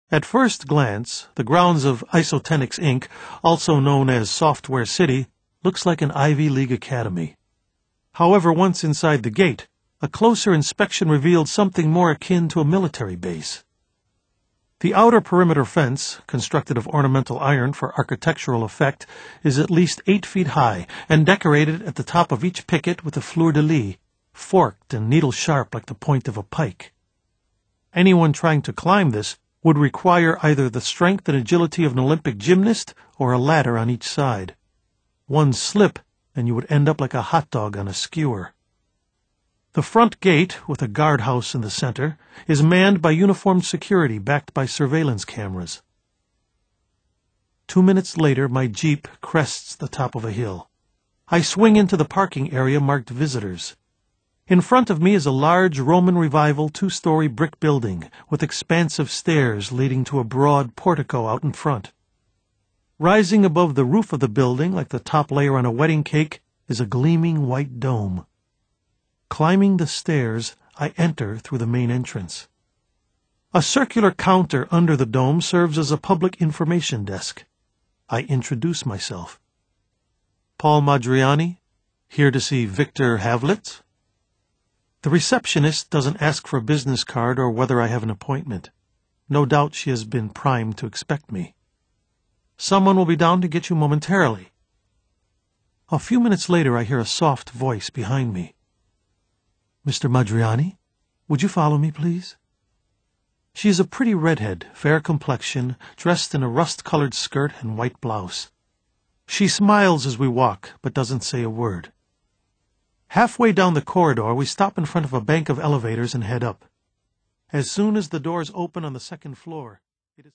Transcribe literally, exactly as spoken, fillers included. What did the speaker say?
At first glance, the grounds of Isotenics, Incorporated, also known as Software City, looks like an Ivy League academy. However, once inside the gate, a closer inspection revealed something more akin to a military base. The outer perimeter fence, constructed of ornamental iron for architectural effect, is at least eight feet high and decorated at the top of each picket with a fleur-de-lis, forked and needle-sharp like the point of a pike. Anyone trying to climb this would require either the strength and agility of an Olympic gymnast or a ladder on each side. One slip, and you would end up like a hot dog on a skewer. The front gate, with a guardhouse in the center, is manned by uniformed security backed by surveillance cameras. Two minutes later, my Jeep crests the top of a hill. I swing into the parking area marked Visitors. In front of me is a large Roman Revival two-story brick building with expansive stairs leading to a broad portico out in front. Rising above the roof of the building, like the top layer on a wedding cake, is a gleaming white dome. Climbing the stairs, I enter through the main entrance. A circular counter under the dome serves as a public information desk. I introduce myself. Paul Madriani, here to see Victor Havlitz. The receptionist doesn't ask for a business card or whether I have an appointment. No doubt she has been primed to expect me. Someone will be down to get you momentarily. A few minutes later, I hear a soft voice behind me. Mister Madriani, would you follow me, please? She is a pretty redhead, fair complexion, dressed in a rust-colored skirt and white blouse. She smiles as we walk, but doesn't say a word. Halfway down the corridor, we stop in front of a bank of elevators and head up. As soon as the doors open on the second floor,